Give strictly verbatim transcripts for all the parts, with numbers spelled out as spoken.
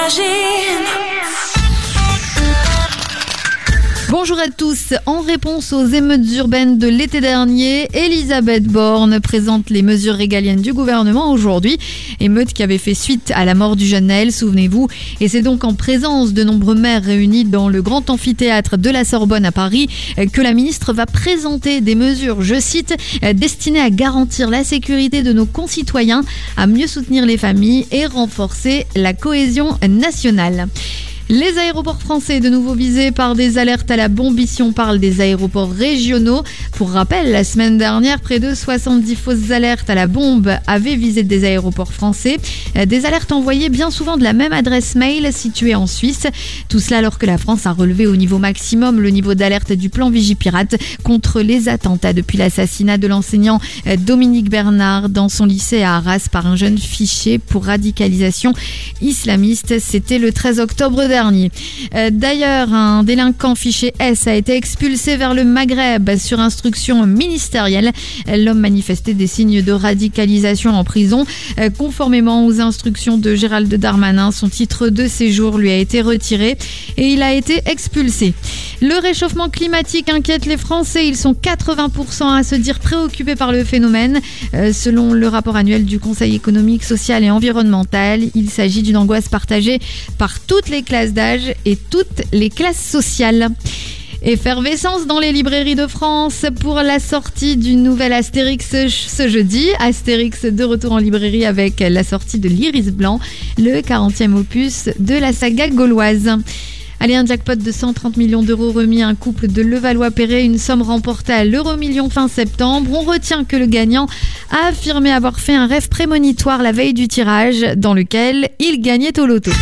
Bonjour à tous. En réponse aux émeutes urbaines de l'été dernier, Elisabeth Borne présente les mesures régaliennes du gouvernement aujourd'hui. Émeutes qui avaient fait suite à la mort du jeune Naël, souvenez-vous. Et c'est donc en présence de nombreux maires réunis dans le grand amphithéâtre de la Sorbonne à Paris que la ministre va présenter des mesures, je cite, destinées à garantir la sécurité de nos concitoyens, à mieux soutenir les familles et renforcer la cohésion nationale. Les aéroports français de nouveau visés par des alertes à la bombe. Ici, on parle des aéroports régionaux. Pour rappel, la semaine dernière, près de soixante-dix fausses alertes à la bombe avaient visé des aéroports français. Des alertes envoyées bien souvent de la même adresse mail située en Suisse. Tout cela alors que la France a relevé au niveau maximum le niveau d'alerte du plan Vigipirate contre les attentats depuis l'assassinat de l'enseignant Dominique Bernard dans son lycée à Arras par un jeune fiché pour radicalisation islamiste. C'était le treize octobre dernier. D'ailleurs, un délinquant fiché S a été expulsé vers le Maghreb sur instruction ministérielle. L'homme manifestait des signes de radicalisation en prison. Conformément aux instructions de Gérald Darmanin, son titre de séjour lui a été retiré et il a été expulsé. Le réchauffement climatique inquiète les Français. Ils sont quatre-vingts pour cent à se dire préoccupés par le phénomène. Selon le rapport annuel du Conseil économique, social et environnemental, il s'agit d'une angoisse partagée par toutes les classes d'âge et toutes les classes sociales. Effervescence dans les librairies de France pour la sortie du nouvel Astérix ce jeudi. Astérix de retour en librairie avec la sortie de l'Iris Blanc, le quarantième opus de la saga gauloise. Allez, un jackpot de cent trente millions d'euros remis à un couple de Levallois-Perret, une somme remportée à l'euro-million fin septembre. On retient que le gagnant a affirmé avoir fait un rêve prémonitoire la veille du tirage dans lequel il gagnait au loto.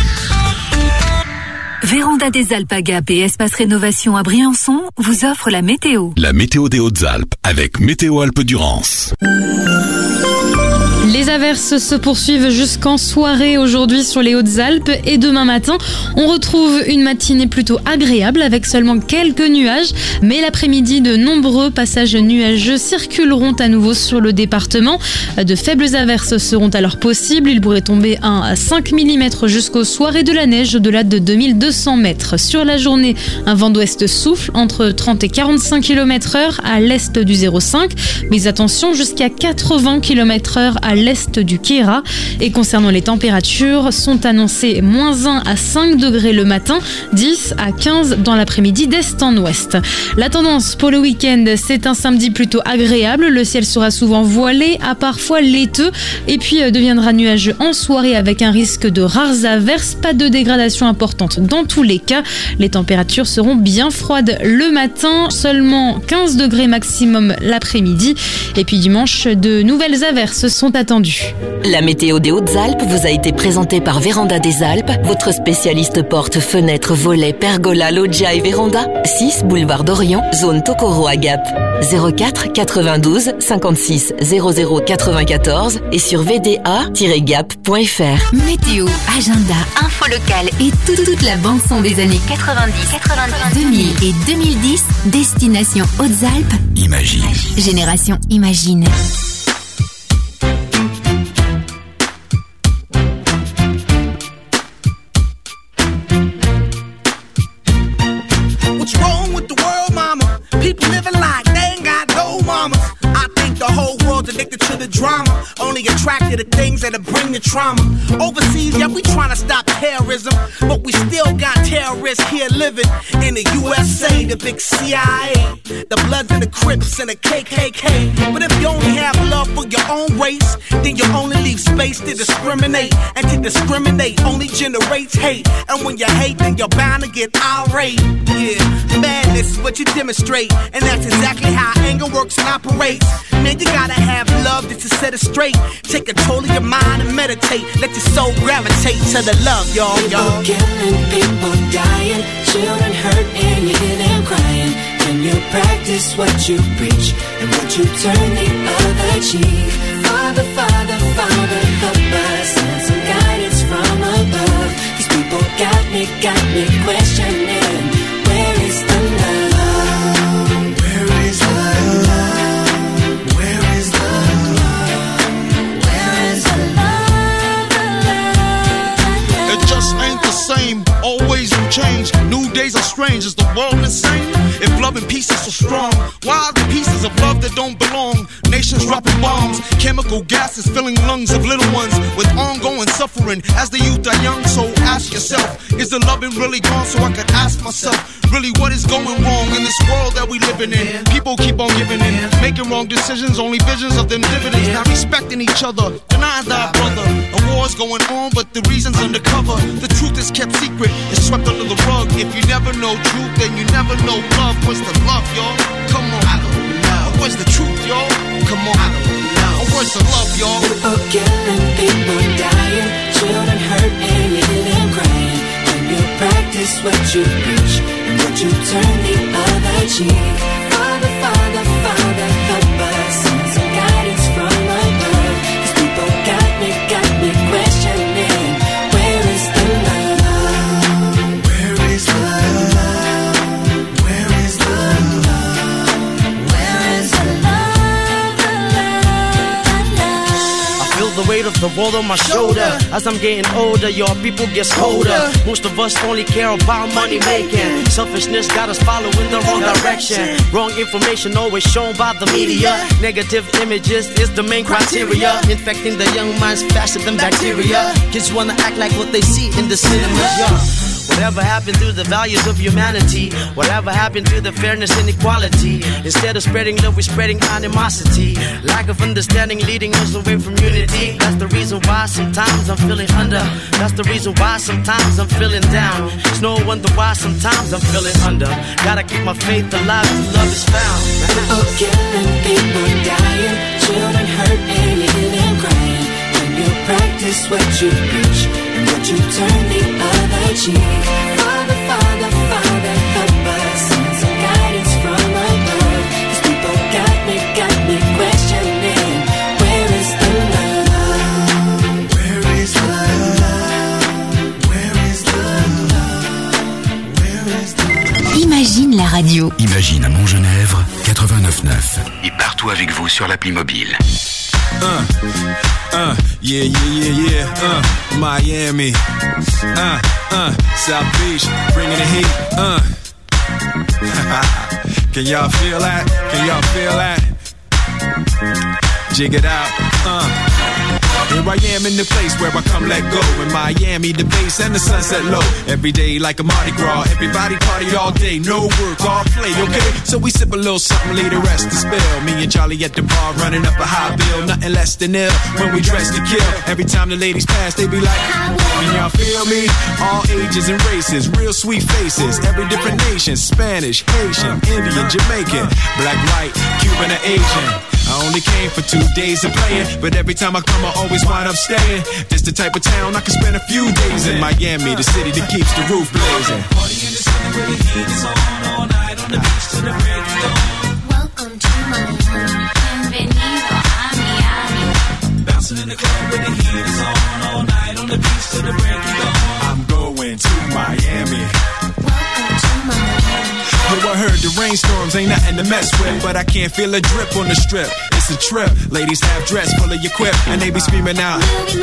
Véranda des Alpes à Gap et Espace Rénovation à Briançon vous offrent la météo. La météo des Hautes-Alpes avec Météo Alpes-Durance. Les averses se poursuivent jusqu'en soirée aujourd'hui sur les Hautes-Alpes et demain matin, on retrouve une matinée plutôt agréable avec seulement quelques nuages, mais l'après-midi, de nombreux passages nuageux circuleront à nouveau sur le département. De faibles averses seront alors possibles. Il pourrait tomber un à cinq millimètres jusqu'au soir et de la neige au-delà de deux mille deux cents mètres. Sur la journée, un vent d'ouest souffle entre trente et quarante-cinq kilomètres heure à l'est du zéro cinq, mais attention jusqu'à quatre-vingts kilomètres heure à l'est du Kéra. Et concernant les températures, sont annoncées moins un à cinq degrés le matin, dix à quinze dans l'après-midi d'est en ouest. La tendance pour le week-end, c'est un samedi plutôt agréable. Le ciel sera souvent voilé à parfois laiteux et puis deviendra nuageux en soirée avec un risque de rares averses. Pas de dégradation importante dans tous les cas. Les températures seront bien froides le matin, seulement quinze degrés maximum l'après-midi. Et puis dimanche, de nouvelles averses sont attendues. La météo des Hautes-Alpes vous a été présentée par Véranda des Alpes, votre spécialiste porte, fenêtres, volets, pergola, loggia et véranda. six boulevard d'Orient, zone Tokoro à Gap. zéro quatre quatre-vingt-douze cinquante-six zéro zéro quatre-vingt-quatorze et sur v d a tiret gap point f r. Météo, agenda, info locale et toute, toute la bande-son des années quatre-vingt-dix, quatre-vingt-dix, deux mille et deux mille dix. Destination Hautes-Alpes. Imagine. Génération Imagine. People living like they ain't got no mamas. I think the whole world's addicted to the drama, only attracted to things that'll bring the trauma. Overseas, yeah, we trying to stop terrorism, but we still got terrorists here living in the U S A, the big C I A, the Bloods and the Crips and the K K K. But if you only have love for your own race, then you only leave space to discriminate, and to discriminate only generates hate. And when you hate, then you're bound to get irate. Yeah, madness is what you demonstrate, and that's exactly how anger works and operates. Man, you gotta have love just to set it straight. Take control of your mind and meditate. Let your soul gravitate to the love, y'all, y'all. People killing, people dying, children hurt and you hear them crying. Can you practice what you preach and what you turn the other cheek? Father, Father, Father, help us, send some guidance from above. These people got me, got me questioning, where is the love? Where is the love? Where is the love? Where is the love? The love, the love? It just ain't the so strong? Why are the pieces of love that don't belong? Nations dropping bombs, chemical gases filling lungs of little ones with ongoing suffering. As the youth are young, so ask yourself, is the loving really gone? So I could ask myself, really what is going wrong in this world that we living in? People keep on giving in, making wrong decisions, only visions of them dividends. Not respecting each other, denying thy brother. A war's going on, but the reason's undercover. The truth is kept secret, it's swept under the rug. If you never know truth, then you never know love. What's the love, y'all? Come on, I don't know. Where's the truth, y'all? Come on, I don't know. Where's the love, y'all? People killing, people dying, children hurt and you hear them crying. When you practice what you preach and what you turn the other cheek. Father, Father, Father, help us. Send some guidance from above. These people got me, got me questioning. Where is the love? Where is the love? Where is the love? Where is the love? The love, the love. I feel the weight of the world on my shoulder. As I'm getting older, your people gets colder. Most of us only care about money making. Selfishness got us following the wrong direction. Wrong information always shown by the media. Negative images is the main criteria. Infecting the young minds faster than bacteria. Kids wanna act like what they see in the cinema. Yeah. Whatever happened to the values of humanity? Whatever happened to the fairness and equality? Instead of spreading love, we're spreading animosity. Lack of understanding leading us away from unity. That's the reason why sometimes I'm feeling under. That's the reason why sometimes I'm feeling down. It's no wonder why sometimes I'm feeling under. Gotta keep my faith alive till love is found. People killing, people dying, children hurt and you hear them crying. When you practice what you preach and what you turn the other cheek. Father, Father, Father, help us. Send some guidance from above. These people got me, got me questioning. Where is the love? Where is the love? Where is the love? Where is the love? Imagine la radio. Imagine à Montgenèvre, quatre-vingt-neuf neuf. Et partout avec vous sur l'appli mobile. Uh, uh, yeah, yeah, yeah, yeah, uh, Miami, uh, uh, South Beach, bringing the heat, uh. Can y'all feel that? Can y'all feel that? Jig it out, uh. Here I am in the place where I come let go. In Miami, the bass and the sunset low. Every day like a Mardi Gras. Everybody party all day, no work, all play, okay? So we sip a little something, leave the rest to spill. Me and Charlie at the bar running up a high bill. Nothing less than ill when we dress to kill. Every time the ladies pass, they be like, can y'all feel me? All ages and races, real sweet faces. Every different nation, Spanish, Haitian, Indian, Jamaican, black, white, Cuban, or Asian. I only came for two days of playing, but every time I come I always wind up staying. This the type of town I can spend a few days in. Miami, the city that keeps the roof blazing. Party in the city where the heat is on, all night on the beach till the break of dawn. Welcome to Miami, bienvenido a Miami. Bouncing in the club where the heat is on, all night on the beach till the break of dawn. I'm going to Miami. Welcome to Miami. Yo, I heard the rainstorms ain't nothing to mess with, but I can't feel a drip on the strip. It's a trip. Ladies have dress full of your quip, and they be screaming out.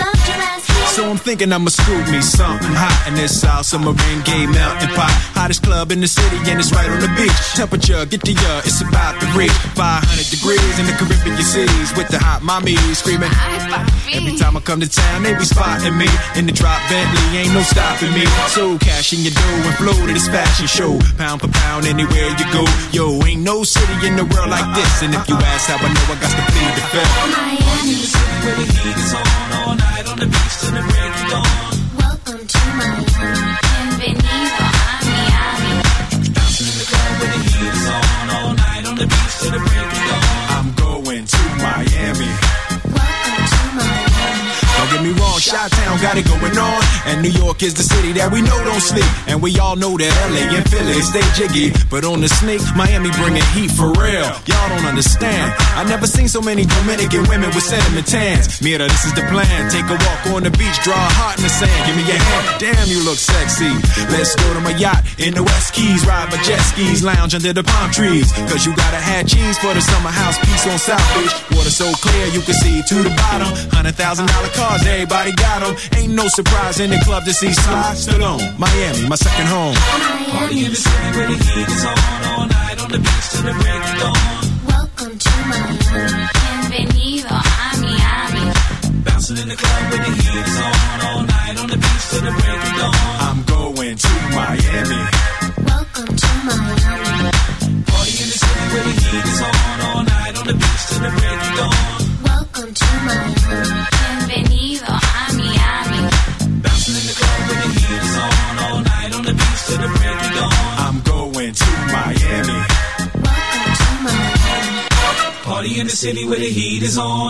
So I'm thinking I'ma scoop me something hot in this South Summer rain gay melting pot. Hottest club in the city, and it's right on the beach. Temperature, get to ya, it's about to reach five hundred degrees in the Caribbean seas with the hot mommies screaming. Every time I come to town, they be spotting me in the drop Bentley, ain't no stopping me. So cash in your dough and flow to this fashion show, pound for pound anywhere you go. Yo, ain't no city in the world like this, and if you ask how I know, I got to plead the fifth. Miami, the city where the heat is on, all night on the beach till the break of dawn. Welcome to Miami, bienvenido a Miami. Bouncing in the club where the heat is on, all night on the beach till the break of dawn. I'm going to Miami. Welcome to Miami. Don't get me wrong, Chi-Town got it going on, and New York is the city that we know don't sleep, and we all know that L A and Philly stay jiggy, but on the sneak, Miami bringing heat for real. Y'all don't understand. I never seen so many Dominican women with cinnamon tans. Mira, this is the plan. Take a walk on the beach, draw a heart in the sand. Give me your hand. Damn, you look sexy. Let's go to my yacht in the West Keys, ride my jet skis, lounge under the palm trees. Cause you gotta have cheese for the summer house piece on South Beach. Water so clear you can see to the bottom. Hundred thousand dollar cars, everybody got them. Ain't no surprise in the club to see Sly Stallone. Miami, my second home. Party in the city where the heat is on, all night on the beach till the break of dawn. Welcome to Miami. Bienvenido a Miami. Bouncing in the club where the heat is on, all night on the beach till the break of dawn. I'm going to Miami. Welcome to Miami. Party in the city where the heat is on, all night on the beach till the break of dawn. Welcome to Miami. Bienvenido a Miami. Bouncing in the club where the heat is on, all night on the beach till the break of dawn. I'm going to Miami. Welcome to Miami. Party in the city where the heat is on.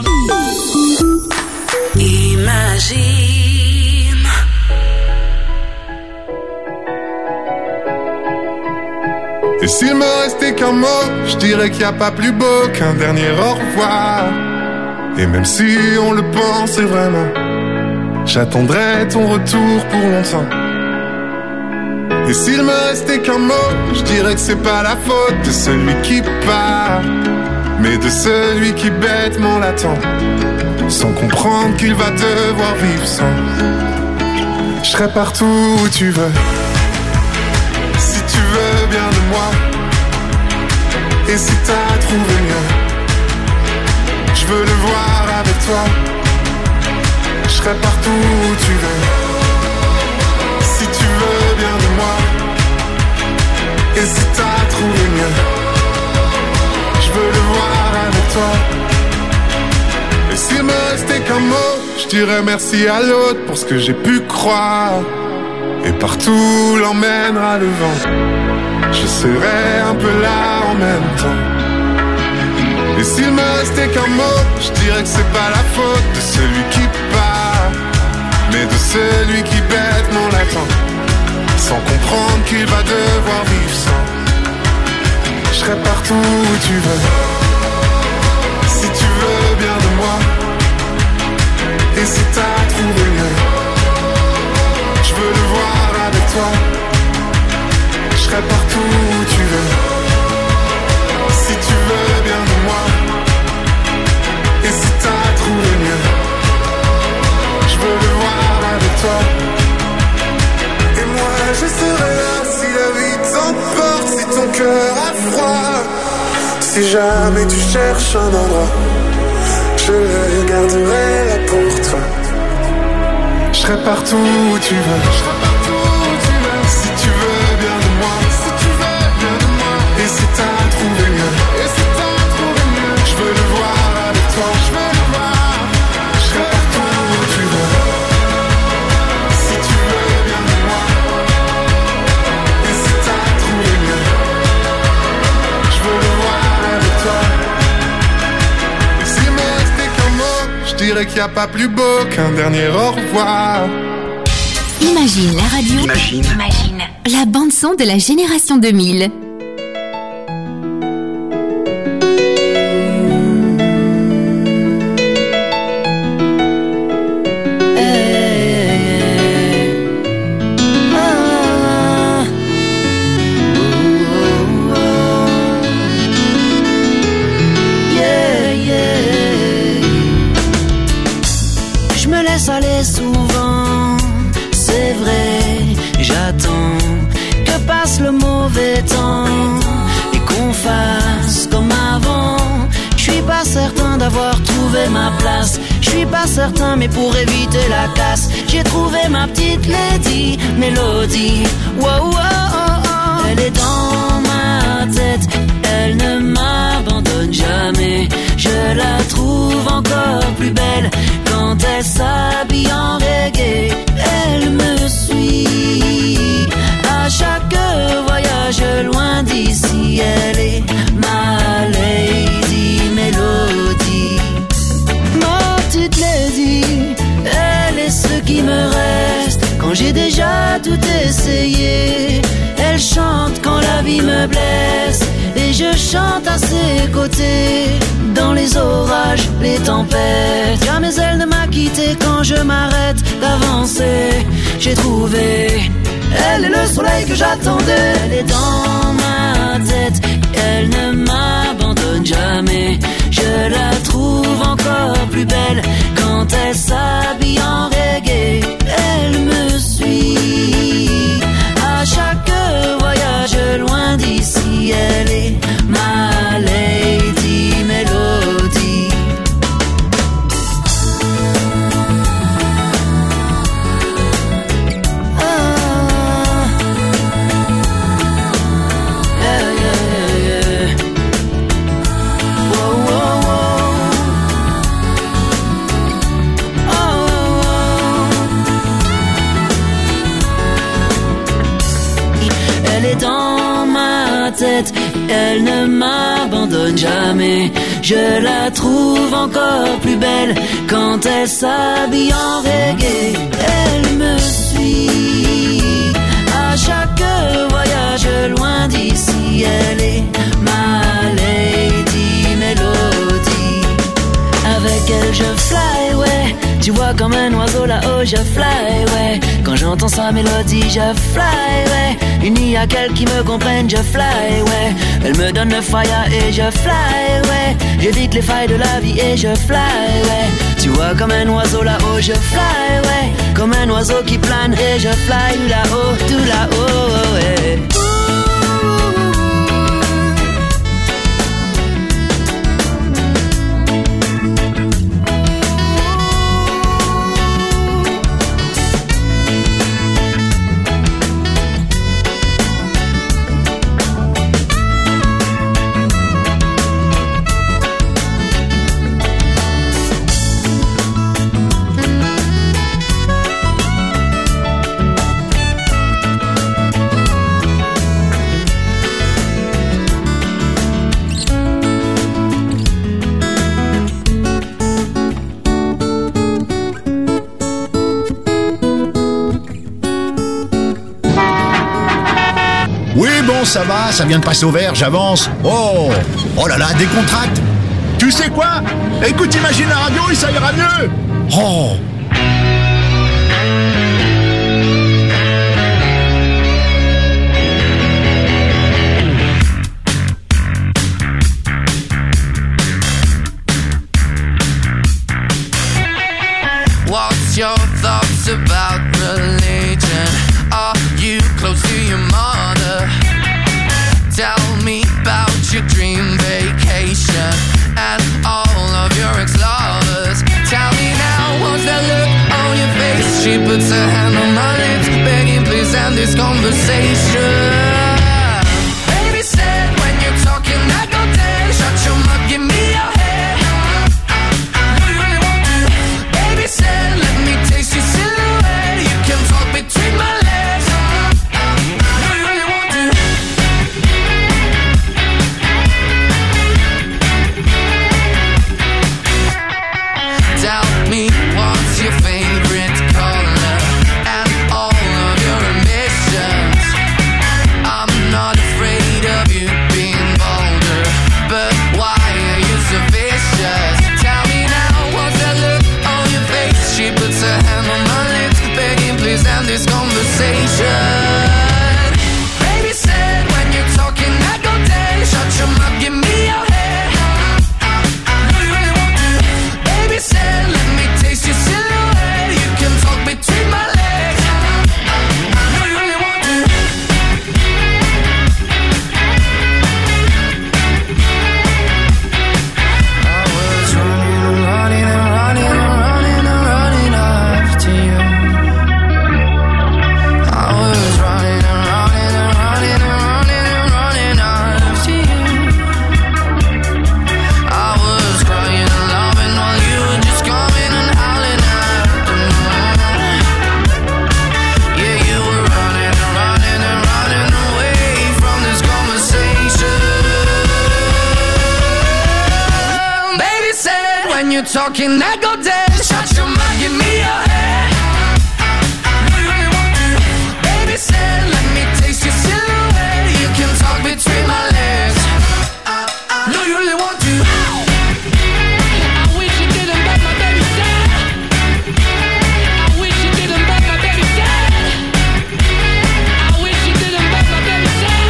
Imagine. Et s'il me restait qu'un mot, je dirais qu'il n'y a pas plus beau qu'un dernier au revoir. Et même si on le pensait vraiment, j'attendrai ton retour pour longtemps. Et s'il me restait qu'un mot, je dirais que c'est pas la faute de celui qui part, mais de celui qui bêtement l'attend, sans comprendre qu'il va devoir vivre sans. Je serai partout où tu veux, si tu veux bien de moi. Et si t'as trouvé mieux, je veux le voir avec toi. Je serai partout où tu veux, si tu veux bien de moi. Et si t'as trouvé mieux, je veux le voir avec toi. Et s'il me restait qu'un mot, je dirais merci à l'autre pour ce que j'ai pu croire. Et partout l'emmènera le vent, je serai un peu là en même temps. Et s'il me restait qu'un mot, je dirais que c'est pas la faute de celui qui part, mais de celui qui bêtement l'attend, sans comprendre qu'il va devoir vivre sans. Je serai partout où tu veux, si tu veux bien de moi. Et si t'as trouvé mieux, je veux le voir avec toi. Je serai partout où tu veux, si tu veux bien de moi. Et si t'as trouvé mieux, je veux le voir avec toi. Et moi je serai là si la vie t'emporte, si ton cœur a froid. Si jamais tu cherches un endroit, je le garderai là pour toi. Je serai partout où tu veux, je serai partout où tu veux. Si tu veux bien de moi, si tu veux bien de moi. Et si t'as trouvé mieux, et si t'as trouvé mieux, je veux le voir avec toi, je veux le voir. Je serai partout où tu veux, si tu veux bien de moi. Et si t'as trouvé mieux, je veux le voir avec toi. Et s'il me restait qu'un mot, je dirais qu'il n'y a pas plus beau qu'un dernier au revoir. Imagine la radio. Imagine. Imagine. La bande son de la génération deux mille. Je me laisse aller souvent, c'est vrai, j'attends que passe le mauvais temps et qu'on fasse comme avant. Je suis pas certain d'avoir trouvé ma place, je suis pas certain, mais pour éviter la casse, j'ai trouvé ma petite lady Mélodie. Wow, wow, oh, oh. Elle est dans ma tête, elle ne m'abandonne jamais. Je la trouve encore plus belle quand elle s'habille en reggae. Elle me suit à chaque voyage loin d'ici. Elle est ma lady Mélodie, ma petite lady. Elle est ce qui me reste quand j'ai déjà tout essayé. Elle chante quand la vie me blesse et je chante à ses côtés. Dans les orages, les tempêtes, jamais elle ne m'a quitté quand je m'arrête d'avancer. J'ai trouvé, elle est le soleil que j'attendais. Elle est dans ma tête, elle ne m'abandonne jamais. Je la trouve encore plus belle quand elle s'habille en reggae. tête, elle ne m'abandonne jamais. Je la trouve encore plus belle quand elle s'habille en reggae. Elle me suit à chaque voyage loin d'ici. Elle est ma Lady Melody. Avec elle je fly, ouais. Tu vois comme un oiseau là-haut je fly, ouais. Quand j'entends sa mélodie je fly, ouais. Il n'y a qu'elle qui me comprenne, je fly, ouais. Elle me donne le fire et je fly, ouais. J'évite les failles de la vie et je fly, ouais. Tu vois comme un oiseau là-haut je fly, ouais. Comme un oiseau qui plane et je fly là-haut, tout là-haut, ouais. Ça va, ça vient de passer au vert, j'avance. Oh, oh là là, décontracte. Tu sais quoi? Écoute, imagine la radio et ça ira mieux. Oh. What's your thoughts about religion? Are you close to your mother? Tell me about your dream vacation and all of your ex-lovers. Tell me now, what's that look on your face? She puts her hand on my lips, begging please end this conversation. Baby said when you're talking I go dead. Shut your mouth, give me your head. Do you really want to? Baby said let me taste your silhouette. You can talk between my legs. What's your favorite color and all of your ambitions? I'm not afraid of you being bolder, but why are you so vicious? Tell me now, what's that look on your face? She puts her hand on my lips, begging please end this conversation. Baby said when you're talking I go dead. Shut your mouth, give me your head. Do you really want to? Baby said let me taste your silhouette. You can talk between my legs. Do you really want to? I was running and running and running and running and running after you. I was running and running and running and running and running after you. I was crying and loving while you were just coming and howling after me. Yeah, you were running and running and running away from this conversation. Baby said when you're talking I go dead. Shut your mouth, give me your head. Do you really want to? Baby said let me taste your silhouette. You can talk between my legs. Do you really want to? I wish you didn't back my baby said. I wish you didn't back my baby said. I wish you didn't back my baby said.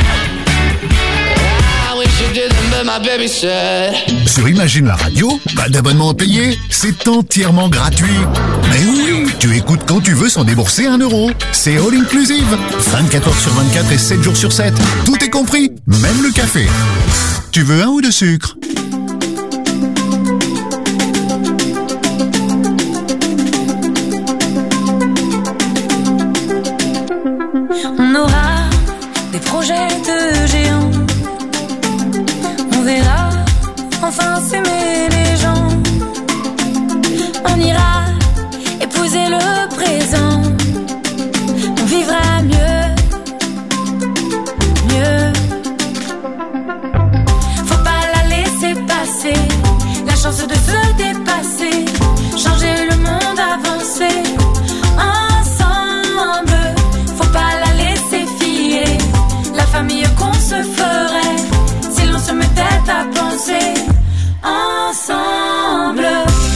I wish you didn't back my baby said. Sur Imagine la radio, pas d'abonnement à payer, c'est entièrement gratuit. Mais oui, tu écoutes quand tu veux sans débourser un euro. C'est all inclusive. vingt-quatre heures sur vingt-quatre et sept jours sur sept. Tout est compris, même le café. Tu veux un ou de sucre? On aura des projets de géants. On verra enfin s'aimer les gens. On ira épouser le présent. On vivra mieux, mieux. passer, la chance de se dépasser, changer le monde, avancer. Ensemble, faut pas la laisser filer, la famille qu'on se ferait, si l'on se mettait à penser. Ensemble.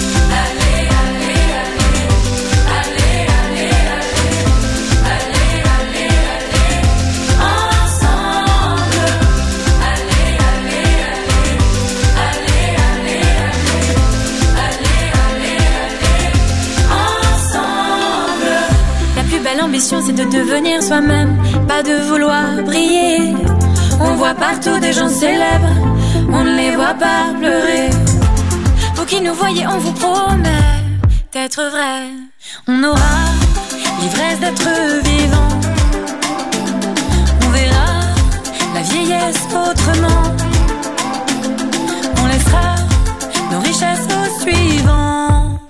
L'ambition c'est de devenir soi-même, pas de vouloir briller. On voit partout des gens célèbres, on ne les voit pas pleurer. Vous qui nous voyez, on vous promet d'être vrai. On aura l'ivresse d'être vivant, on verra la vieillesse autrement. On laissera nos richesses aux suivants.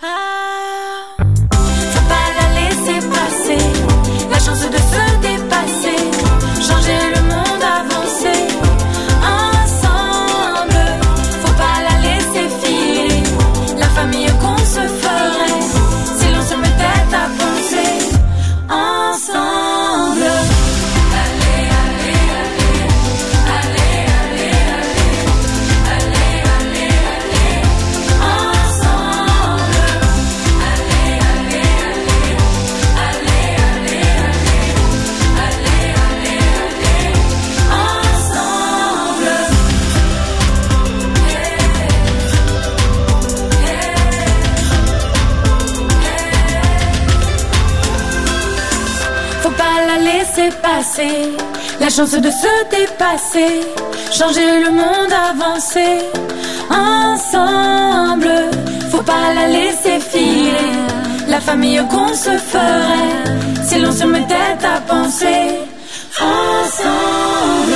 La chance de se dépasser, changer le monde, avancer. Ensemble, faut pas la laisser filer, la famille qu'on se ferait, si l'on se mettait à penser. Ensemble. Allez, allez, allez, allez, allez, allez, allez, allez, allez, ensemble. Allez, allez, allez, allez, allez. Laisser passer, la chance de se dépasser, changer le monde, avancer. Ensemble, faut pas la laisser filer, la famille qu'on se ferait, si l'on se mettait à penser. Ensemble.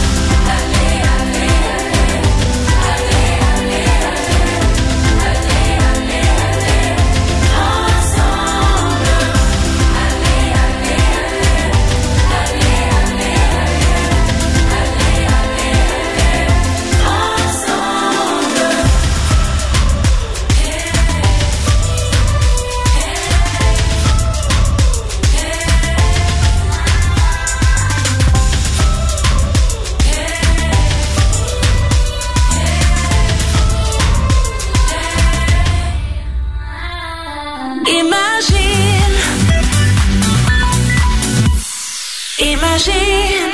Imagine.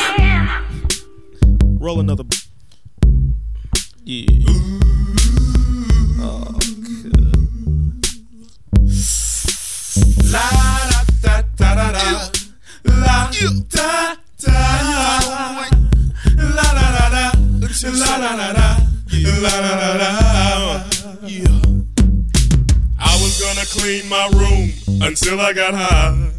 Roll another. Yeah. Oh, la da da da da da. La da da. La da da da. La da da da. La da da da. Yeah. I was gonna clean my room until I got high.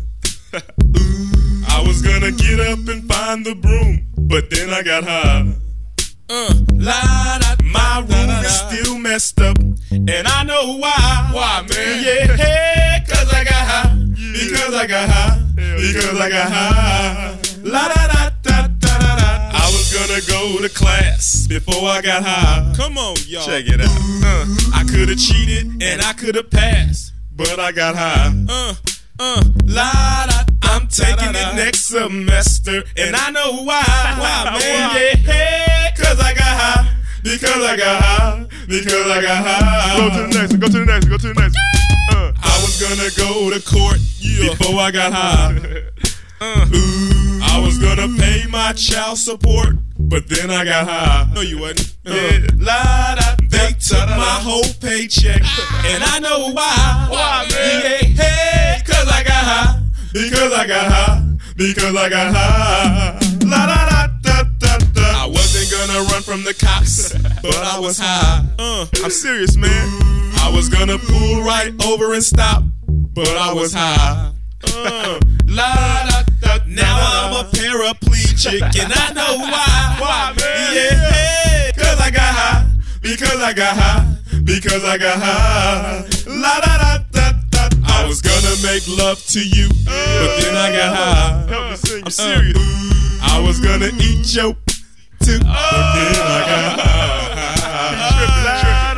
I was gonna get up and find the broom, but then I got high. Uh, la, da, my room da, da, da. is still messed up, and I know why. Why, man? Yeah, hey, cause I got high. Yeah. Because I got high. Hell because yeah. I got high. La da da da da da da. I was gonna go to class before I got high. Come on, y'all. Check it out. Uh, I could've cheated and I could've passed, but I got high. Uh, uh, la da. I'm taking it next semester, and I know why. Why, man? Yeah, hey, cause I got high. Because I got high. Because I got high. Go to the next one. Go to the next one. Go to the next one. Uh, I was gonna go to court yeah. before I got high. Uh, Ooh, I was gonna pay my child support, but then I got high. No, you wasn't. Uh, yeah. La, da, they took my whole paycheck, and I know why. Why, man? Yeah, hey, cause I got high. Because I got high, because I got high. La da da da da da. I wasn't gonna run from the cops, but I was high. Uh, I'm serious, man. I was gonna pull right over and stop, but I was high. Uh, la da da. Now I'm a paraplegic, and I know why. Why, man? Yeah, hey, cause I got high, because I got high, because I got high. La da da da. I was gonna make love to you, but then I got high. Help me sing. I'm serious. Uh, I was gonna eat your too, but then I got high.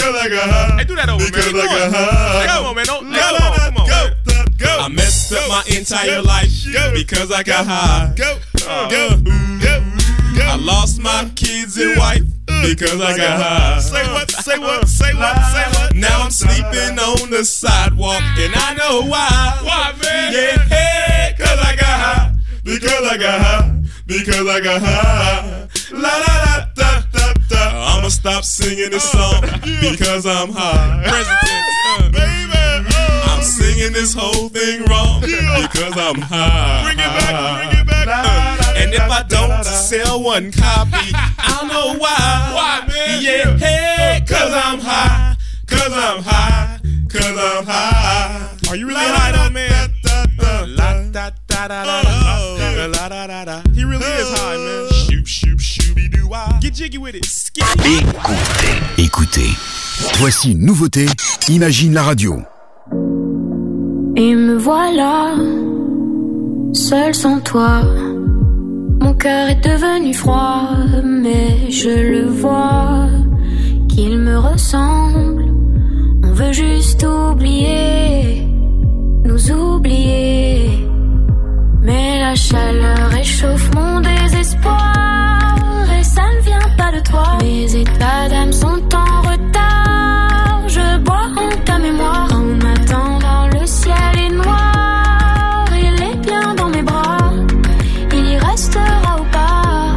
Because I got high. Hey, do that over, because man. I got high. Come on, man. Don't, La, come la, on, la, come on. go, man. go. I messed up my entire Go. life Go. because I got high. Go, Uh, go, go, go. I lost my kids and wife because I got high. Say what, say what, say what, say what. Now I'm sleeping on the sidewalk and I know why. Why, man? Yeah, hey, cause I got high. Because I got high. Because I got high. La la la da da da. I'ma stop singing this song because I'm high. President, uh, Baby, oh. I'm singing this whole thing wrong because I'm high. Bring it back, bring it back. Uh, and if I don't sell one copy, I don't know why. Why, man? Yeah, hey, cause I'm high. Cause I'm high. Cause I'm high. Are you really high though, man? Uh, la da da da da da la da da da. He really is high, man. Shoop, shoop, shooby doo wah. Get jiggy with it. Skitty. Écoutez, écoutez. Voici une nouveauté. Imagine la radio. Et me voilà, seul sans toi. Mon cœur est devenu froid, mais je le vois, qu'il me ressemble. On veut juste oublier, nous oublier. Mais la chaleur réchauffe mon désespoir, et ça ne vient pas de toi. Mes états d'âme sont en retard, je bois en ta mémoire. En attendant, le ciel est noir, il est bien dans mes bras, il y restera ou pas.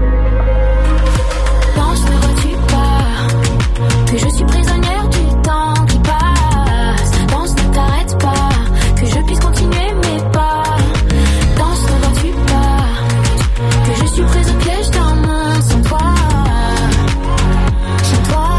Danse, ne vois-tu pas que je suis prisonnière du temps qui passe? Danse, ne t'arrête pas, que je puisse continuer mes pas. Danse, ne vois-tu pas que je suis prise au piège d'un monde sans toi, sans toi.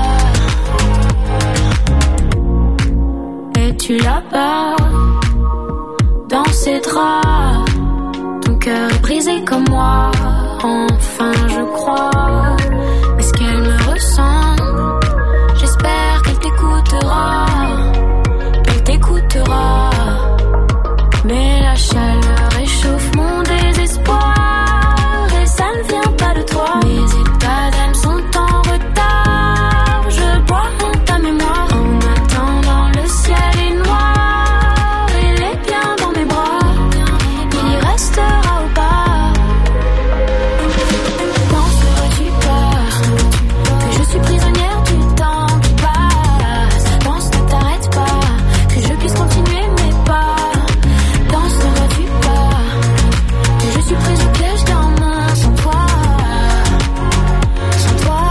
Es-tu là-bas, dans ces draps? Ton cœur est brisé comme moi, enfin je crois. Est-ce qu'elle me ressemble? J'espère qu'elle t'écoutera, qu'elle t'écoutera. Mais la chaleur réchauffe mon désespoir, et ça ne vient pas de toi. Mes états d'âme sont en retard, je bois en ta mémoire. En attendant, le ciel est noir, il est bien dans mes bras, il y restera ou pas. Danse, ne vois-tu pas que je suis prisonnière du temps qui passe? Danse, ne t'arrête pas, que je puisse continuer mes pas. Danse, ne vois-tu pas que je suis prise au piège d'un monde sans toi, sans toi.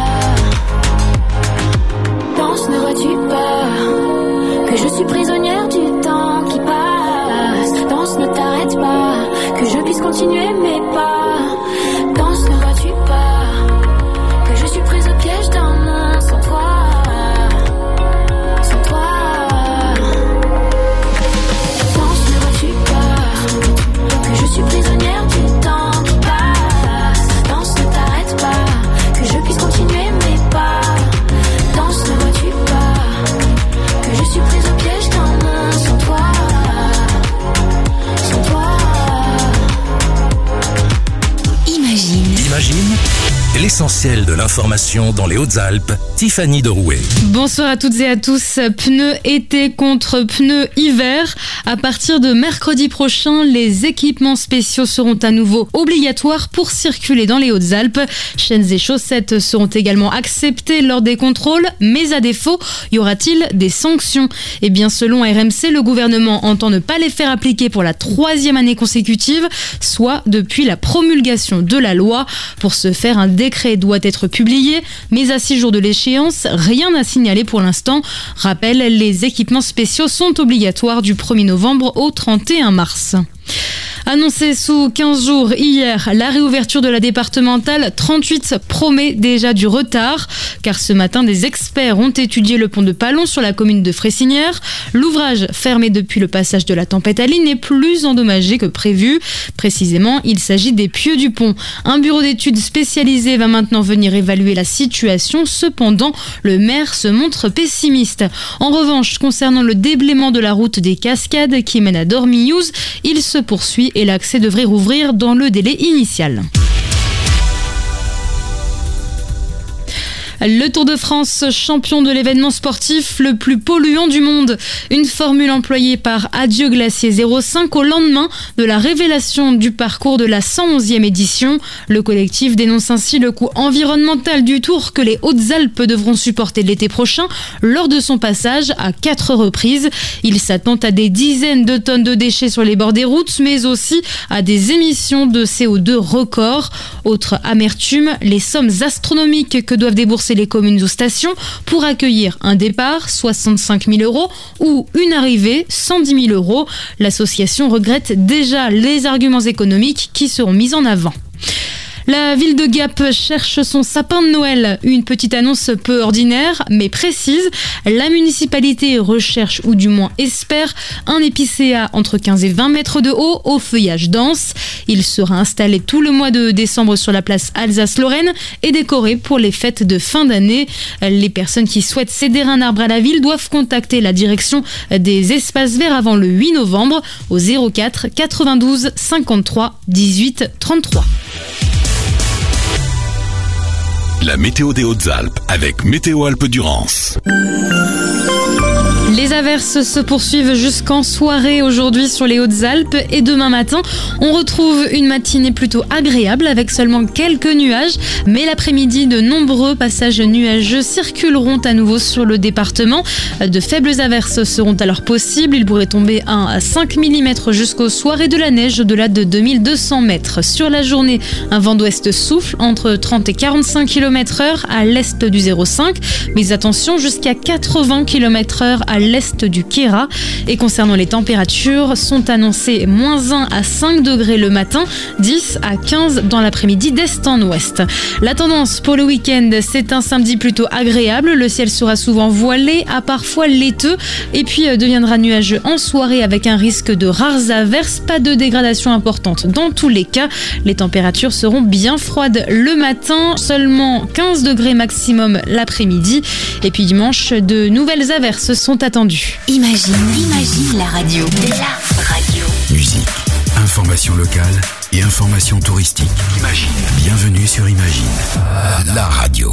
Danse, ne vois-tu pas que je suis prisonnière du temps qui passe? Danse, ne t'arrête pas, que je puisse continuer mes pas. Danse, ne vois-tu pas que je suis prise au piège d'un monde sans toi, sans toi. Danse, ne vois-tu pas que je suis prisonnière du temps qui passe? Danse, ne t'arrête pas, que je puisse continuer mes pas. Danse, ne vois-tu pas que je suis prise au piège d'un monde sans toi, sans toi. Imagine. Imagine l'essentiel de l'information dans les Hautes-Alpes, Tiffany de Rouet. Bonsoir à toutes et à tous. Pneus été contre pneus hiver. À partir de mercredi prochain, les équipements spéciaux seront à nouveau obligatoires pour circuler dans les Hautes-Alpes. Chaînes et chaussettes seront également acceptées lors des contrôles, mais à défaut, y aura-t-il des sanctions? Eh bien, selon R M C, le gouvernement entend ne pas les faire appliquer pour la troisième année consécutive, soit depuis la promulgation de la loi. Pour ce faire, un décret doit être publié, mais à six jours de l'échéance, rien à signaler pour l'instant. Rappel, les équipements spéciaux sont obligatoires du premier novembre au trente et un mars. Annoncé sous quinze jours hier, la réouverture de la départementale trente-huit promet déjà du retard, car ce matin, des experts ont étudié le pont de Pallon sur la commune de Fressinière. L'ouvrage, fermé depuis le passage de la tempête Ali, n'est plus endommagé que prévu. Précisément, il s'agit des pieux du pont. Un bureau d'études spécialisé va maintenant venir évaluer la situation. Cependant, le maire se montre pessimiste. En revanche, concernant le déblaiement de la route des Cascades qui mène à Dormillouz, il se poursuit et l'accès devrait rouvrir dans le délai initial. Le Tour de France, champion de l'événement sportif le plus polluant du monde. Une formule employée par Adieu Glacier zéro cinq au lendemain de la révélation du parcours de la cent onzième édition. Le collectif dénonce ainsi le coût environnemental du Tour que les Hautes-Alpes devront supporter l'été prochain lors de son passage à quatre reprises. Ils s'attendent à des dizaines de tonnes de déchets sur les bords des routes, mais aussi à des émissions de C O deux records. Autre amertume, les sommes astronomiques que doivent débourser les communes ou stations pour accueillir un départ, soixante-cinq mille euros, ou une arrivée, cent dix mille euros. L'association regrette déjà les arguments économiques qui seront mis en avant. La ville de Gap cherche son sapin de Noël. Une petite annonce peu ordinaire, mais précise. La municipalité recherche, ou du moins espère, un épicéa entre quinze et vingt mètres de haut, au feuillage dense. Il sera installé tout le mois de décembre sur la place Alsace-Lorraine et décoré pour les fêtes de fin d'année. Les personnes qui souhaitent céder un arbre à la ville doivent contacter la direction des espaces verts avant le huit novembre au zéro quatre quatre-vingt-douze cinquante-trois dix-huit trente-trois. La météo des Hautes-Alpes avec Météo Alpes-Durance. Les averses se poursuivent jusqu'en soirée aujourd'hui sur les Hautes-Alpes et demain matin, on retrouve une matinée plutôt agréable avec seulement quelques nuages, mais l'après-midi, de nombreux passages nuageux circuleront à nouveau sur le département. De faibles averses seront alors possibles. Il pourrait tomber un à cinq millimètres jusqu'au soir et de la neige au-delà de deux mille deux cents mètres. Sur la journée, un vent d'ouest souffle entre trente et quarante-cinq kilomètres heure à l'est du zéro cinq, mais attention, jusqu'à quatre-vingts kilomètres heure à l'est du Kéra. Et concernant les températures, sont annoncées moins un à cinq degrés le matin, dix à quinze dans l'après-midi d'est en ouest. La tendance pour le week-end, c'est un samedi plutôt agréable. Le ciel sera souvent voilé, à parfois laiteux, et puis deviendra nuageux en soirée avec un risque de rares averses. Pas de dégradation importante dans tous les cas. Les températures seront bien froides le matin, seulement quinze degrés maximum l'après-midi. Et puis dimanche, de nouvelles averses sont attendues. Imagine, imagine la radio. La radio. Musique, information locale et information touristique. Imagine. Bienvenue sur Imagine, la radio.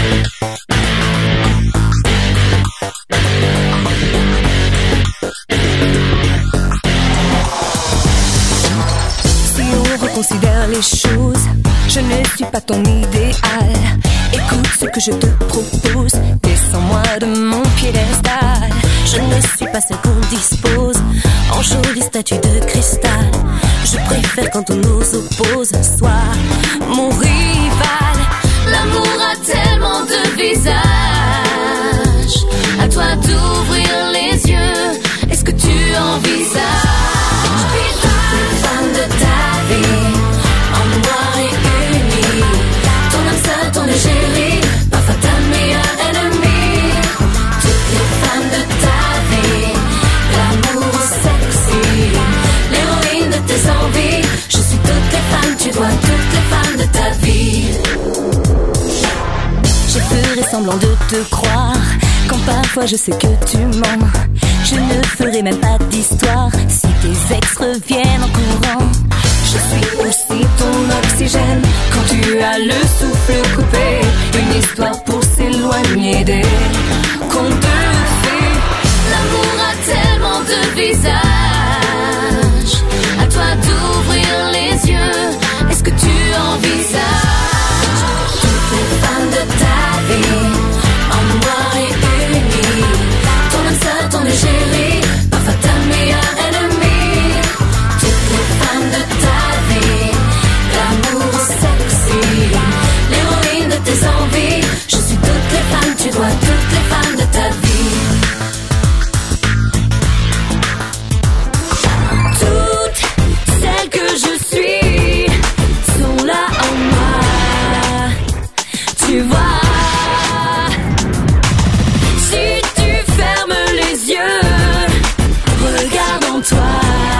Si on reconsidère les choses, je ne suis pas ton idéal. Écoute ce que je te propose, descends-moi de mon piédestal. Je ne suis pas celle qu'on dispose en jolie statue de cristal. Je préfère quand on nous oppose, sois mon rival. L'amour a tellement de visages, à toi d'ouvrir les yeux. Est-ce que tu envisages toutes les femmes de ta vie en noir et uni? Ton âme seule, ton égérie, parfois ta meilleure ennemie. Toutes les femmes de ta vie, l'amour sexy, l'héroïne de tes envies. Je suis toutes les femmes, tu dois toutes les femmes de ta vie. Je ferai semblant de te croire quand parfois je sais que tu mens. Je ne ferai même pas d'histoire si tes ex reviennent en courant. Je suis aussi ton oxygène quand tu as le souffle coupé. Une histoire pour s'éloigner des contes de fées. L'amour a tellement de visages, à toi d'ouvrir les yeux. Est-ce que tu envisages toutes les femmes de ta vie en noir et uni? Ton âme seule, ton égérie, parfois ta meilleure ennemie. Toutes les femmes de ta vie, l'amour sexy, l'héroïne de tes envies. Je suis toutes les femmes, tu dois toutes les femmes de ta vie. Toutes celles que je suis sont là en moi. Tu vois, si tu fermes les yeux, regarde en toi.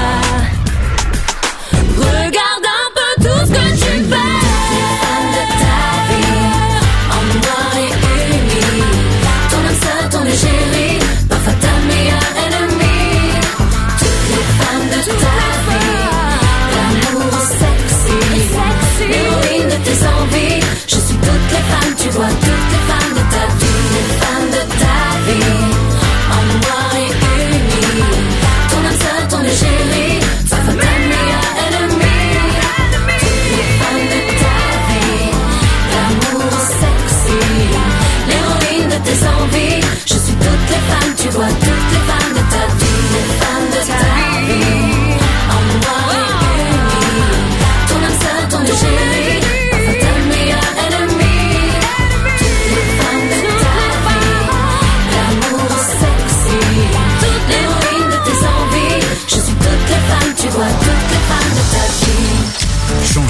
Regarde un peu tout ce que tu fais. Femme de ta vie, en noir et uni. Ton âme seule, ton égérie, parfois ta meilleure ennemie. Toutes les femmes de ta vie, l'amour sexy, l'héroïne de tes envies. Je suis toutes les femmes, tu vois toutes les femmes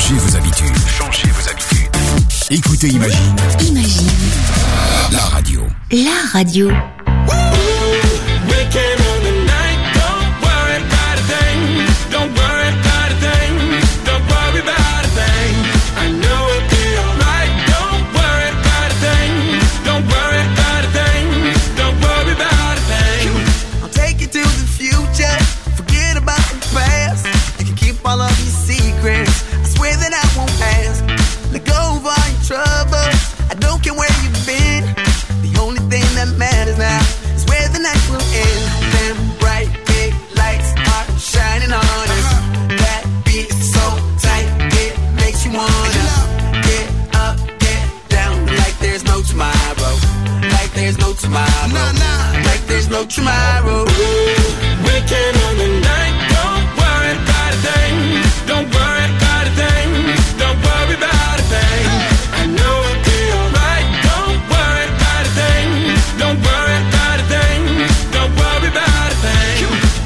Changez vos habitudes. Changez vos habitudes. Écoutez Imagine. Imagine. La radio. La radio. Tomorrow, weekend on the night. Don't worry about a thing. Don't worry about a thing. Don't worry about a thing. I know it'll be alright. Don't worry about a thing. Don't worry about a thing. Don't worry about a thing.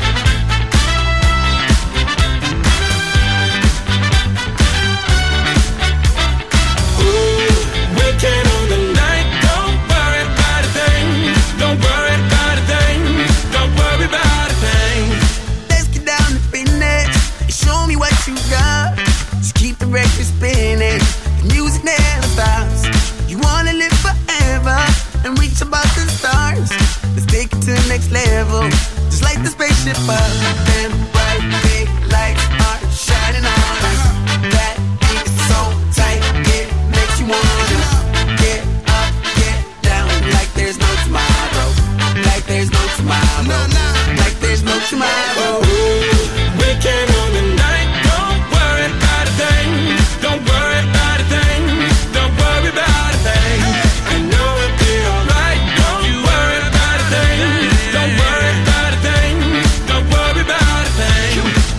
Ooh, weekend on the night. Don't worry about a thing. Don't worry about a thing. Don't worry about a thing. Let's get down to business and show me what you got. Just keep the record spinning. The music never stops. You wanna live forever and reach above the stars. Let's take it to the next level. Just like the spaceship up. Them bright big lights are shining on us. That beat is so tight, it makes you wanna get up, get down like there's no tomorrow. Like there's no tomorrow. No, no. Like there's no tomorrow. Weekend on the night. Don't worry about a thing. Don't worry about a thing. Don't worry about a thing. I know it'll be alright. Don't worry about a thing. Don't worry about a thing. Don't worry about a thing.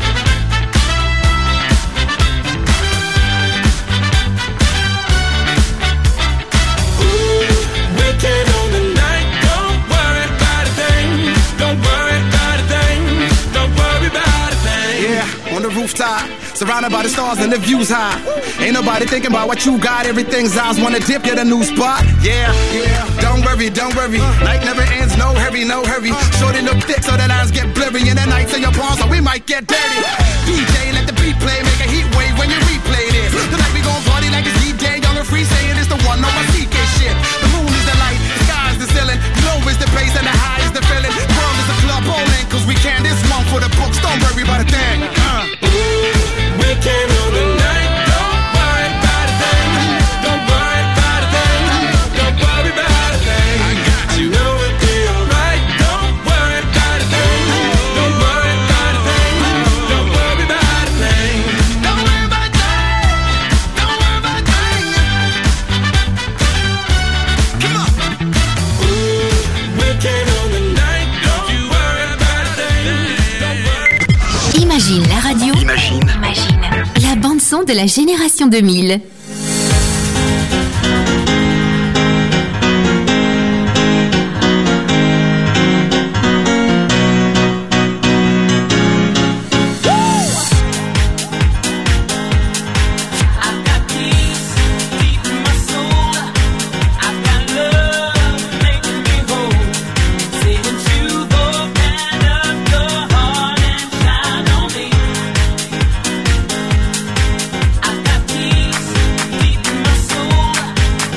Ooh, weekend on the night. Don't worry about a thing. Don't worry about a thing. Don't worry about a thing. Yeah, on the rooftop, surrounded by the stars and the views high. Ain't nobody thinking about what you got. Everything's eyes wanna dip, get a new spot. Yeah, yeah. Don't worry, don't worry. Night never ends, no hurry, no hurry. Shorty look thick so the lines get blurry. And the nights in your palms, so we might get dirty. D J, let the beat play, make a heat wave when you replay this. Tonight we gon' party like it's D J, young and free, saying it's the one, no one C K shit. The moon is the light, the sky is the ceiling. Low is the bass and the high is the feeling. World is a club bowling, cause we can this one for the books. Don't worry about a thing. Uh. Weekend on the night. Don't worry about a thing. Don't worry about a thing. Don't worry about a thing. I got you. Know it'll be alright. Don't worry about a thing. Don't worry about a thing. Don't worry about a thing. Don't worry about a thing. Don't worry about a thing. Come on. Ooh, weekend on the night. Don't you worry about a thing. Don't worry. Imagine la radio. Imagine. Imagine. La bande son de la génération deux mille. I got peace deep in my soul.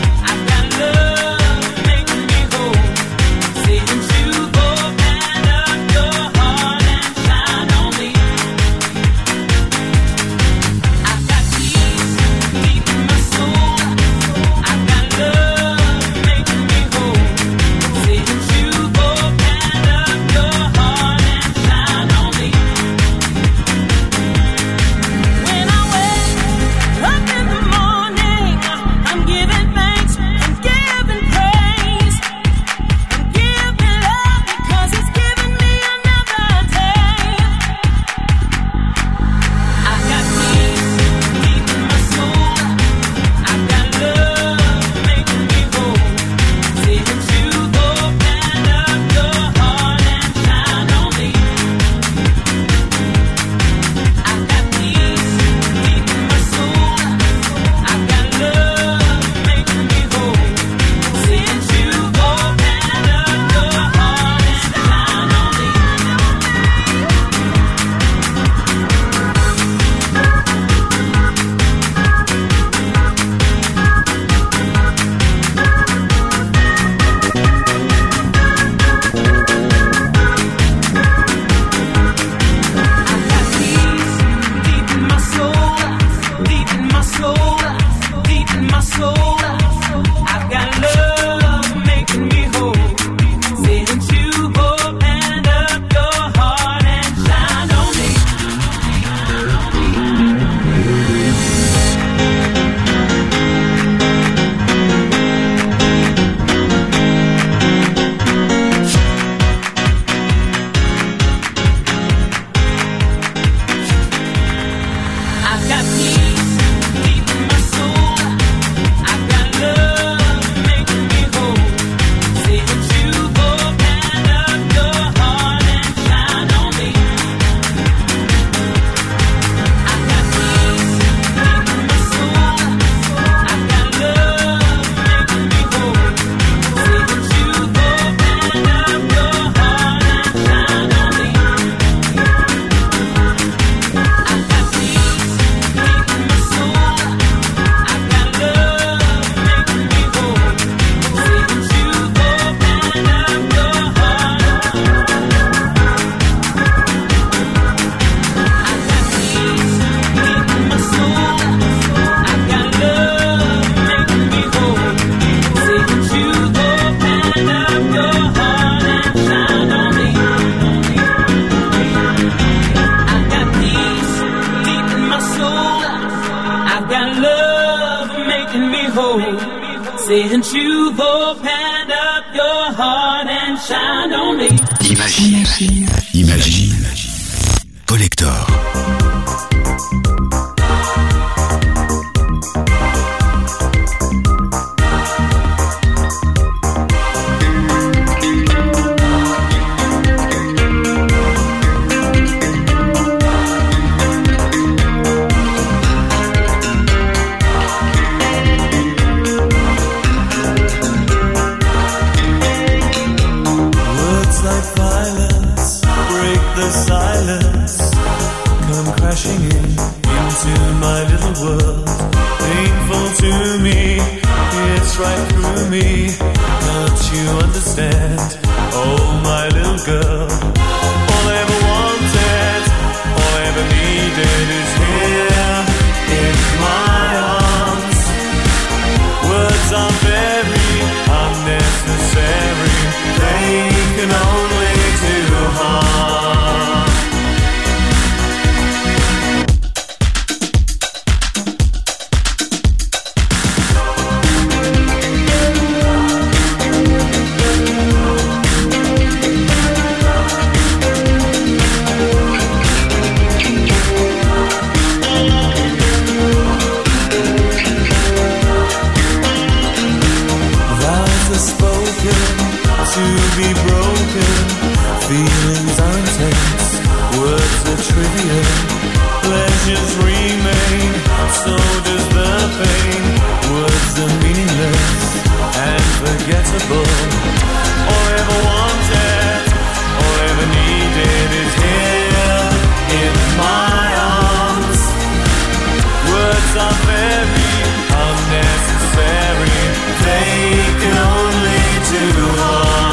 got love making me whole. Since you've opened up your heart and shined on me. Imagine, imagine, Collector. Silence, come crashing in into my little world. Painful to me, it's right through me. Can't you understand? Oh, my little girl. All I ever wanted, all I ever needed is here in my arms. Words are very unnecessary. They can only do harm. To be broken, feelings are intense, words are trivial, pleasures remain, so does the pain. Words are meaningless and forgettable. All I ever wanted, all I ever needed is here in my arms. Words are very unnecessary, they can only do harm.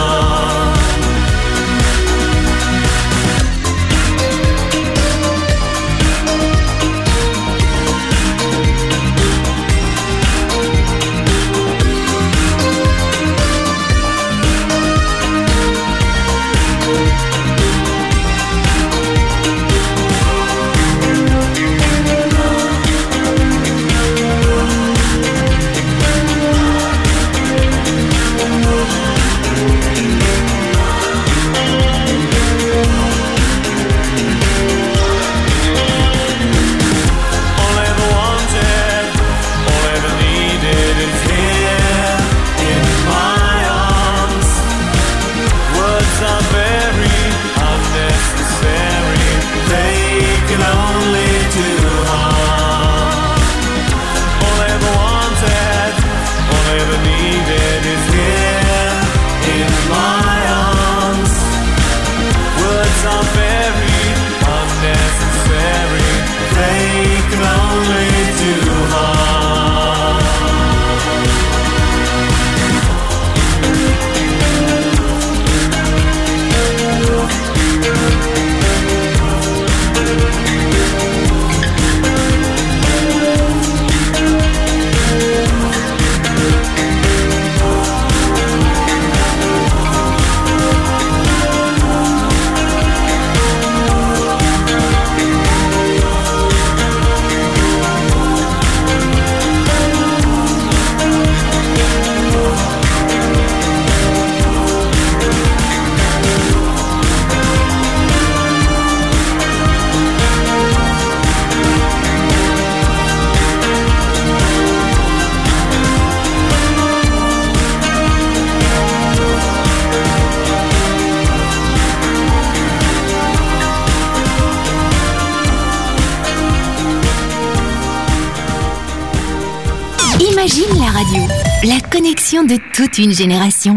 Imagine la radio, la connexion de toute une génération.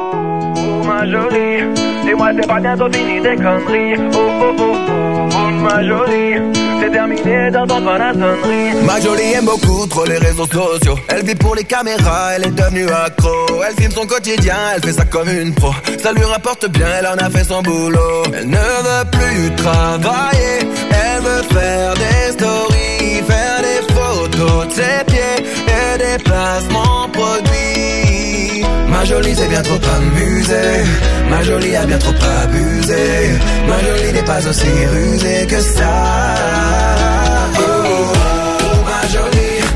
Oh ma jolie, dis-moi c'est pas bientôt fini des conneries. Oh oh oh oh, oh ma jolie, c'est terminé d'entendre la sonnerie. Ma jolie aime beaucoup trop les réseaux sociaux. Elle vit pour les caméras, elle est devenue accro. Elle filme son quotidien, elle fait ça comme une pro. Ça lui rapporte bien, elle en a fait son boulot. Elle ne veut plus travailler, elle veut faire des stories, faire des photos de ses pieds et des placements produits. Ma jolie c'est bien trop amusé, ma jolie a bien trop abusé. Ma jolie n'est pas aussi rusée que ça. Oh, oh, oh, ma jolie,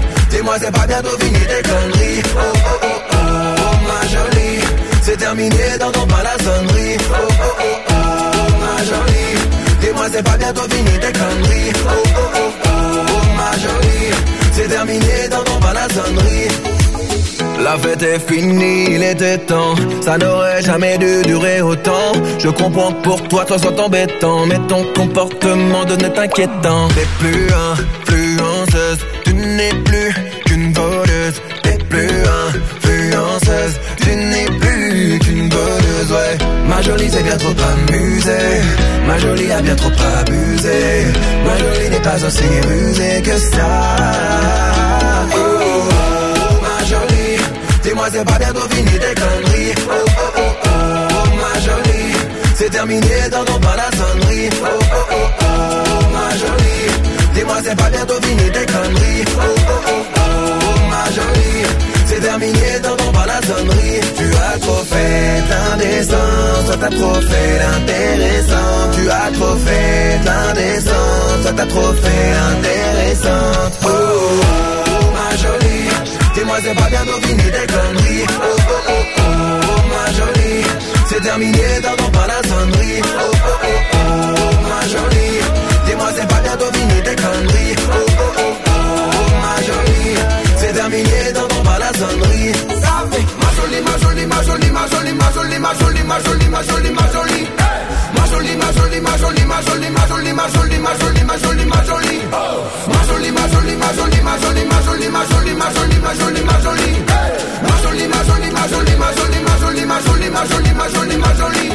terminé dans ton palazonnerie. Oh oh oh oh, ma jolie. Dis-moi c'est pas bientôt fini tes conneries. Oh oh oh oh, ma jolie. C'est terminé dans ton palazonnerie. La fête est finie, il était temps. Ça n'aurait jamais dû durer autant. Je comprends que pour toi, toi soit embêtant, mais ton comportement devenait inquiétant. T'es plus influenceuse, tu n'es plus qu'une voleuse. T'es plus influenceuse, tu n'es plus qu'une voleuse, ouais. Ma jolie s'est bien trop amusée, ma jolie a bien trop abusé. Ma jolie n'est pas aussi rusée que ça. Oh, oh, oh, ma jolie, dis-moi c'est pas bientôt fini tes conneries. Oh, oh, oh, oh, ma jolie, c'est terminé dans ton palazonnerie. Oh, oh, oh, oh, ma jolie, dis-moi c'est pas bientôt fini tes conneries. Oh, oh, oh, oh, ma jolie, c'est terminé dans ton palazonnerie. Tu as trop fait l'indécence, toi t'as trop fait l'intéressant. Tu as trop fait l'indécence, toi t'as trop fait l'intéressante. Oh, oh, oh, ma jolie, dis-moi c'est pas bientôt fini tes conneries. Oh, oh, oh, oh, ma jolie, c'est terminé dans ton palazonnerie. Oh, oh, oh, oh, ma jolie, dis-moi c'est pas bientôt fini tes conneries. Oh, oh, oh, oh, ma jolie, c'est terminé dans ton palazonnerie. Ma jolie, ma jolie, ma jolie, ma jolie, ma jolie, ma jolie, ma jolie, ma jolie, ma jolie. Ma jolie, ma jolie, ma jolie, ma jolie, ma jolie, ma jolie, ma jolie, ma jolie, ma jolie. Ma jolie, ma jolie, ma jolie, ma jolie, ma jolie, ma jolie, ma jolie, ma jolie, ma jolie. Ma jolie, ma jolie, ma jolie, ma jolie, ma jolie, ma jolie, ma jolie, ma jolie, ma jolie.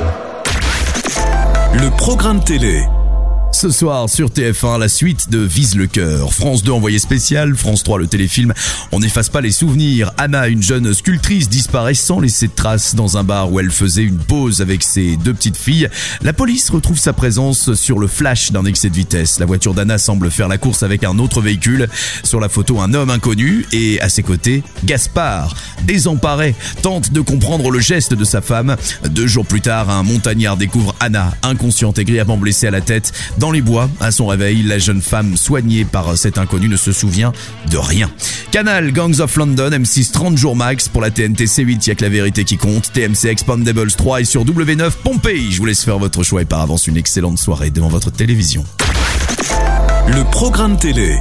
Le programme télé. Ce soir sur T F un, la suite de Vise le cœur. France deux, envoyé spécial. France trois, le téléfilm On n'efface pas les souvenirs. Anna, une jeune sculptrice, disparaît sans laisser de traces dans un bar où elle faisait une pause avec ses deux petites filles. La police retrouve sa présence sur le flash d'un excès de vitesse. La voiture d'Anna semble faire la course avec un autre véhicule. Sur la photo, un homme inconnu et à ses côtés, Gaspard, désemparé, tente de comprendre le geste de sa femme. Deux jours plus tard, un montagnard découvre Anna, inconsciente et grièvement blessée à la tête, dans les bois. À son réveil, la jeune femme soignée par cet inconnu ne se souvient de rien. Canal, Gangs of London, M six, trente jours max. Pour la T N T, C huit, y'a que la vérité qui compte. T M C, Expandables trois et sur W neuf, Pompéi. Je vous laisse faire votre choix et par avance une excellente soirée devant votre télévision. Le programme télé.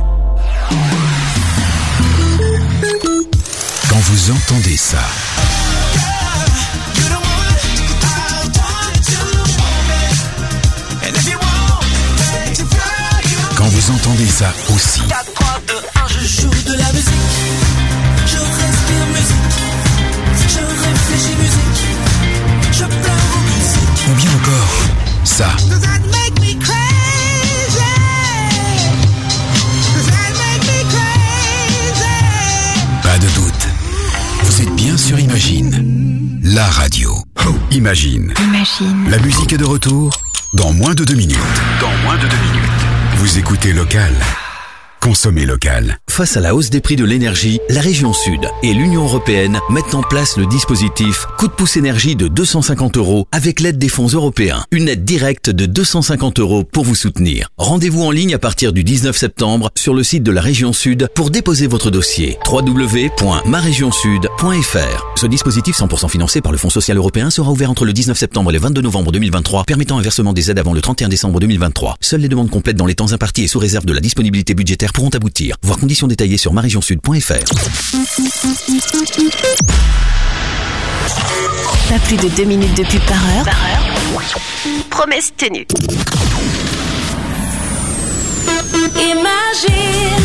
Quand vous entendez ça, quand vous entendez ça aussi, quatre, trois, deux, un, je joue de la musique, je respire musique, je réfléchis musique, je pleure en musique. ou bien encore ça. Does that make me crazy? Does that make me crazy? Pas de doute, vous êtes bien sur Imagine, la radio. Oh, Imagine. Imagine. La musique est de retour dans moins de deux minutes. Dans moins de deux minutes. Vous écoutez Local. Consommez local. Face à la hausse des prix de l'énergie, la région Sud et l'Union européenne mettent en place le dispositif Coup de pouce énergie de deux cent cinquante euros avec l'aide des fonds européens. Une aide directe de deux cent cinquante euros pour vous soutenir. Rendez-vous en ligne à partir du dix-neuf septembre sur le site de la région Sud pour déposer votre dossier. w w w point ma région sud point f r. Ce dispositif cent pour cent financé par le Fonds social européen sera ouvert entre le dix-neuf septembre et le vingt-deux novembre deux mille vingt-trois, permettant un versement des aides avant le trente et un décembre deux mille vingt-trois. Seules les demandes complètes dans les temps impartis et sous réserve de la disponibilité budgétaire pourront aboutir. Voir conditions détaillées sur ma région sud point f r. Pas plus de deux minutes de pub par heure. Par heure. Promesse tenue. Imagine.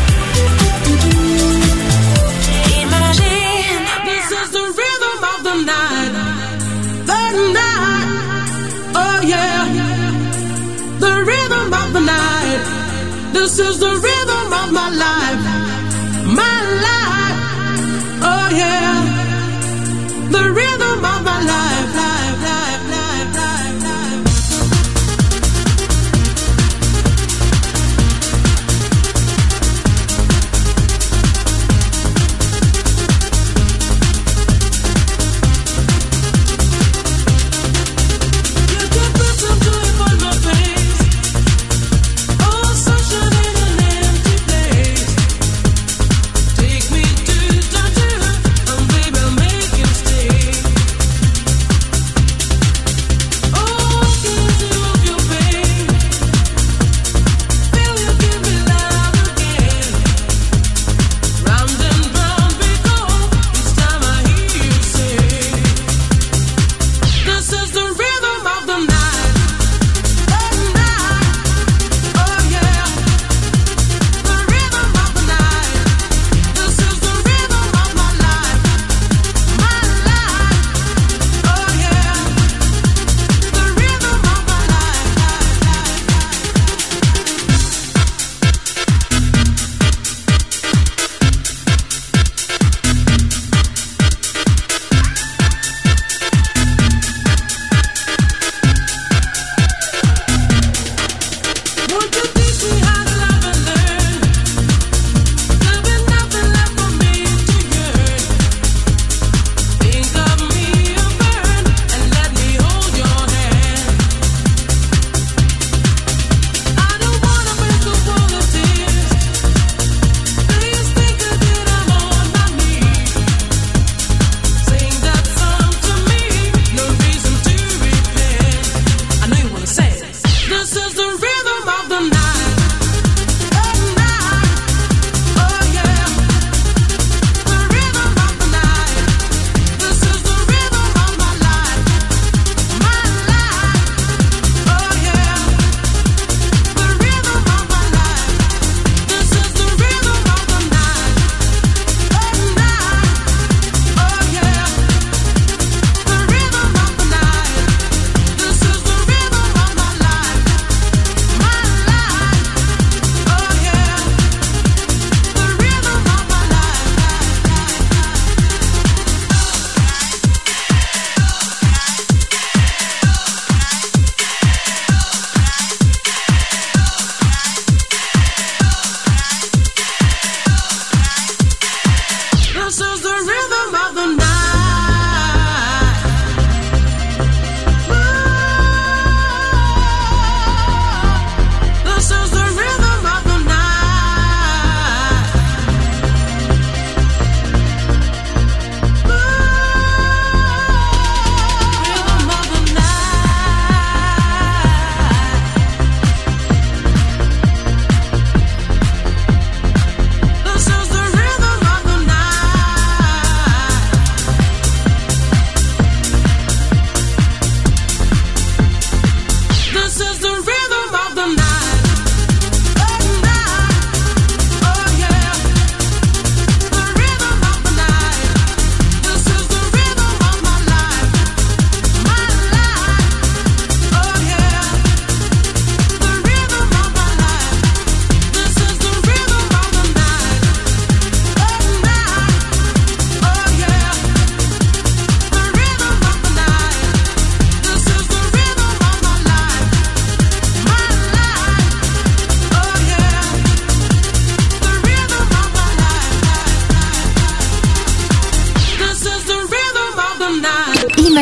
Imagine. This is the rhythm of the night. The night. Oh yeah. The rhythm of the night. This is the rhythm of my life. My life. Oh yeah. The rhythm of my life, life, life, life, life, life. You can listen to it on my face. Oh, sunshine in an empty place.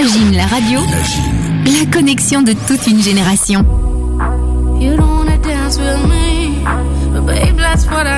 Imagine la radio. Imagine. La connexion de toute une génération. You don't wanna dance with me, but babe, that's what I